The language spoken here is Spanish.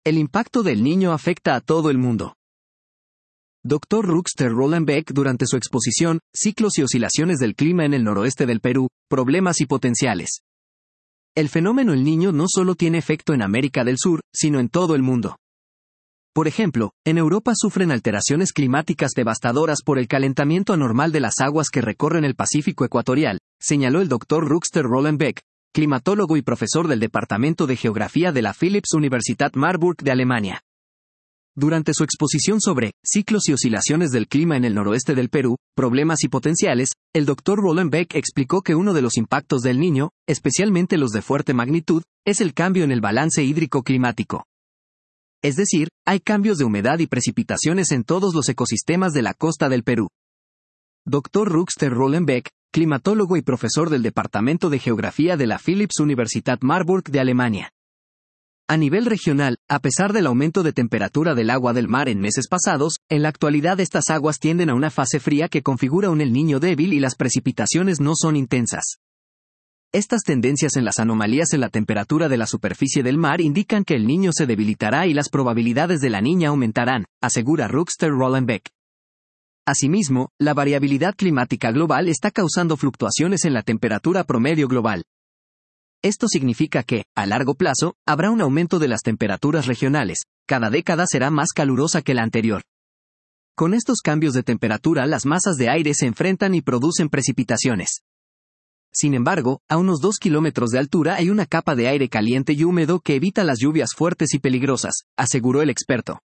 El impacto del Niño afecta a todo el mundo. Dr. Rutger Rollenbeck durante su exposición, Ciclos y oscilaciones del clima en el noroeste del Perú, problemas y potenciales. El fenómeno El Niño no solo tiene efecto en América del Sur, sino en todo el mundo. Por ejemplo, en Europa sufren alteraciones climáticas devastadoras por el calentamiento anormal de las aguas que recorren el Pacífico ecuatorial, señaló el Dr. Rutger Rollenbeck, climatólogo y profesor del Departamento de Geografía de la Philipps-Universität Marburg de Alemania. Durante su exposición sobre Ciclos y oscilaciones del clima en el noroeste del Perú, problemas y potenciales, el Dr. Rollenbeck explicó que uno de los impactos del Niño, especialmente los de fuerte magnitud, es el cambio en el balance hídrico climático. Es decir, hay cambios de humedad y precipitaciones en todos los ecosistemas de la costa del Perú. Dr. Rutger Rollenbeck, climatólogo y profesor del Departamento de Geografía de la Philipps-Universität Marburg de Alemania. A nivel regional, a pesar del aumento de temperatura del agua del mar en meses pasados, en la actualidad estas aguas tienden a una fase fría que configura un El Niño débil y las precipitaciones no son intensas. Estas tendencias en las anomalías en la temperatura de la superficie del mar indican que el Niño se debilitará y las probabilidades de la Niña aumentarán, asegura Rutger Rollenbeck. Asimismo, la variabilidad climática global está causando fluctuaciones en la temperatura promedio global. Esto significa que, a largo plazo, habrá un aumento de las temperaturas regionales, cada década será más calurosa que la anterior. Con estos cambios de temperatura las masas de aire se enfrentan y producen precipitaciones. Sin embargo, a unos 2 kilómetros de altura hay una capa de aire caliente y húmedo que evita las lluvias fuertes y peligrosas, aseguró el experto.